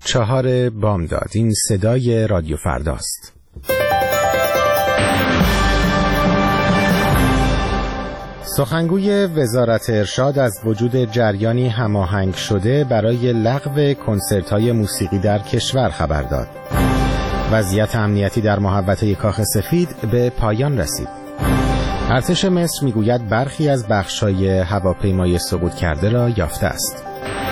4 بامداد. این صدای رادیو فرداست. سخنگوی وزارت ارشاد از وجود جریانی هماهنگ شده برای لغو کنسرت‌های موسیقی در کشور خبر داد. وضعیت امنیتی در محوطه کاخ سفید به پایان رسید. ارتش مصر میگوید برخی از بخش‌های هواپیمای سقوط کرده را یافته است.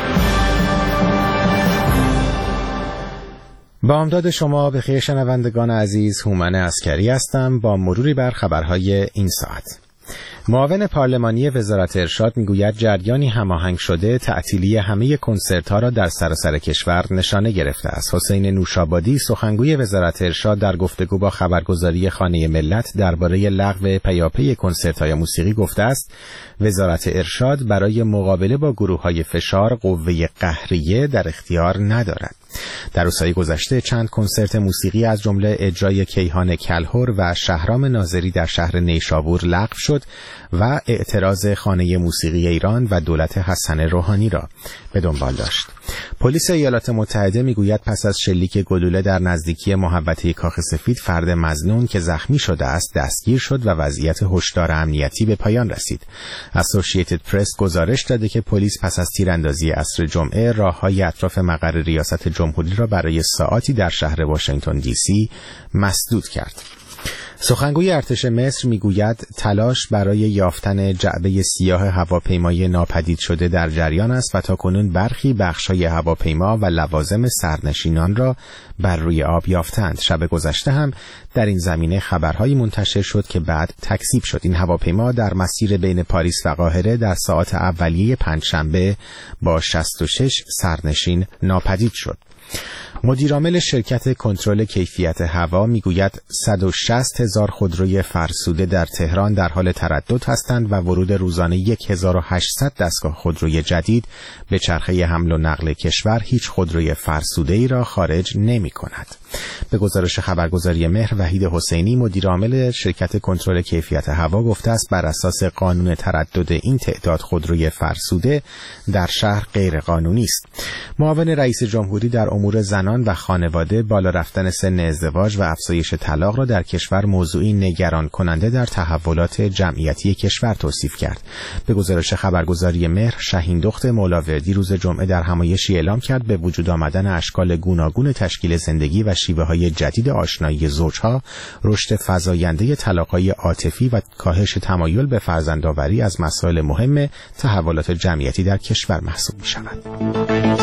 بامداد شما بخیر شنوندگان عزیز، هومن عسکری هستم با مروری بر خبرهای این ساعت. معاون پارلمانی وزارت ارشاد میگوید جریانی هماهنگ شده تعطیلی همه کنسرت‌ها را در سراسر کشور نشانه گرفته است. حسین نوشابادی سخنگوی وزارت ارشاد در گفتگو با خبرگزاری خانه ملت درباره لغو پیاپی کنسرت‌های موسیقی گفته است وزارت ارشاد برای مقابله با گروه‌های فشار قوه قهریه در اختیار ندارد. در روزهای گذشته چند کنسرت موسیقی از جمله اجرای کیهان کلهر و شهرام ناظری در شهر نیشابور لغو شد و اعتراض خانه موسیقی ایران و دولت حسن روحانی را به دنبال داشت. پلیس ایالات متحده میگوید پس از شلیک گلوله در نزدیکی محوطه کاخ سفید فرد مظنون که زخمی شده است دستگیر شد و وضعیت هشدار امنیتی به پایان رسید. اسوسییتد پرس گزارش داده که پلیس پس از تیراندازی عصر جمعه راههای اطراف مقر ریاست جمهوری را برای ساعاتی در شهر واشنگتن دی سی مسدود کرد. سخنگوی ارتش مصر میگوید تلاش برای یافتن جعبه سیاه هواپیمای ناپدید شده در جریان است و تاکنون برخی بخش‌های هواپیما و لوازم سرنشینان را بر روی آب یافتند. شب گذشته هم در این زمینه خبرهایی منتشر شد که بعد تکذیب شد. این هواپیما در مسیر بین پاریس و قاهره در ساعات اولیه پنجشنبه با 66 سرنشین ناپدید شد. مدیرعامل شرکت کنترل کیفیت هوا میگوید 160,000 خودروی فرسوده در تهران در حال تردد هستند و ورود روزانه 1800 دستگاه خودروی جدید به چرخه حمل و نقل کشور هیچ خودروی فرسوده‌ای را خارج نمی‌کند. به گزارش خبرگزاری مهر، وحید حسینی مدیرعامل شرکت کنترل کیفیت هوا گفته است بر اساس قانون تردد این تعداد خودروی فرسوده در شهر غیر قانونی است. معاون رئیس جمهوری در امور زنان و خانواده بالا رفتن سن ازدواج و افزایش طلاق را در کشور موضوعی نگران کننده در تحولات جمعیتی کشور توصیف کرد. به گزارش خبرگزاری مهر، شهیندخت مولاوردی روز جمعه در همایشی اعلام کرد به وجود آمدن اشکال گوناگون تشکیل زندگی و شیوه‌های جدید آشنایی زوجها، رشد فزاینده طلاق‌های عاطفی و کاهش تمایل به فرزندآوری از مسائل مهم تحولات جمعیتی در کشور محسوب می‌شود.